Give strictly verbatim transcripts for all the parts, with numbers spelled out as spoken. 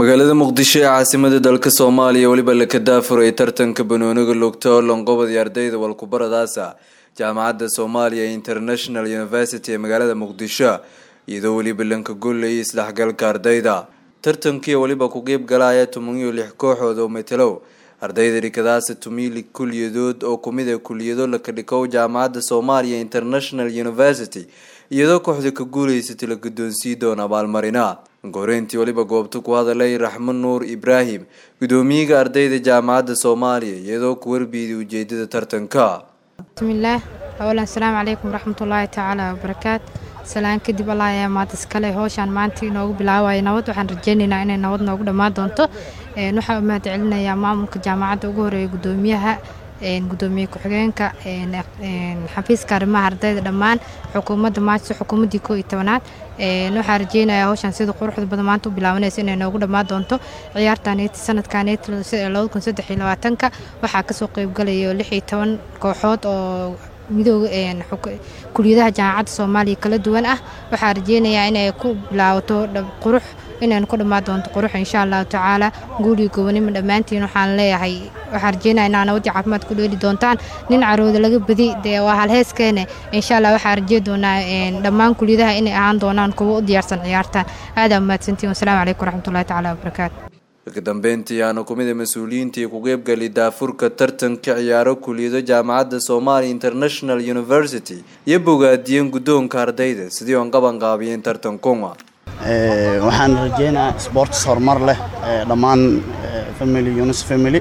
magaalada muqdisho ee caasimada dalka Soomaaliya waliba la ka daafuray tartanka banooniga lugta oo lanqobada ardayda walkubaradaasa jaamacadda Soomaaliya International University ee magaalada Muqdisho iyadoo waliba lanka goolay isdhaxgalka ardayda tartankii waliba ku qeyb galaya toban iyo lix kooxood oo metelo ardayda rikadaasa tumili kuliyadood oo kumid ah kuliyado la ka dhigay jaamacadda Soomaaliya International University iyadoo kooxda ka guuleysatay la guddoonsiin doona abaalmarina goreenti waliba goobta ku hadalay Raxmaan Nuur Ibraahim gudoomiyaha ardayda jaamacadda Soomaaliya iyadoo ku warbiyay ujeedada tartanka bismillaah awlan assalaamu calaykum waraxmatullaahi tacaala wabarakaat salaan kadib Allah ya maadis kale hawshan maanta inoogu bilaaway nabad waxaan rajaynaynaa inay nabad noogu dhamaan doonto een waxa uu mahad celinayaa maamulka jaamacadda ugu horeeyay gudoomiyaha een gudoomiye ku-xigeenka een xafiiska arrimaha ardayda dhamaan xukuumadda maanta xukuumadii koob iyo tobanaad een waxa rajaynayaa hawshan sida quruxda badan maanta u bilaabanaysa inay noogu dhamaan doonto ciyaartan sanadkan laba kun saddex iyo labaatan ka waxa ka soo qayb galay lix iyo toban kooxood oo midowga een kuliyadaha jaamacadda Soomaaliya kala duwan ah waxa rajaynayaa inay ku bilaawato qurux inaan ku dhamaan doonto qurux insha Allah taala guuli go'aanimo dhamaantiin waxaan leeyahay waxa rajaynayaa inaan wadi caafimaad ku dheeli doontaan nin carooda laga badi de waa hal heeskeena insha Allah waxa rajay doonaa in dhamaan kuliyadaha inay ahaan doonaan kuwa u diyaarsan ciyaartan aad ama mahadsantiin wassalaamu calaykum waraxmatullaahi tacaala wabarakaatu ka dambeyntii aanu kumid mas'uuliyiintii ku qeyb galay daafurka tartanka ciyaaro kuliyada jaamacadda Soomaaliya International University iyo bogaadiyeen gudoonka ardayda sidii aan qaban qaabiyeen tartankooma ee waxaan rajeynaa sports hormar leh dhamaan family Yunus family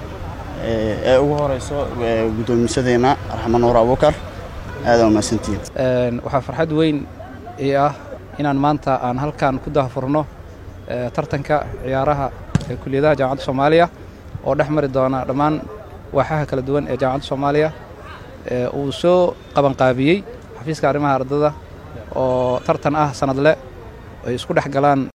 ee ugu horeyso gudoomiyadeena Raxmaan Nuur Abukar aad u mahadsantiin een waxa farxad weyn ee ah inaan maanta aan halkaan ku daafurno tartanka ciyaaraha kuliyadaha jaamacadda Soomaaliya oo dhaxmari doona dhamaan waaxaha kala duwan ee jaamacadda Soomaaliya ee uu soo qaban qaabiyay xafiiska arrimaha ardayda oo tartan ah sanadle ay isku dhax galaan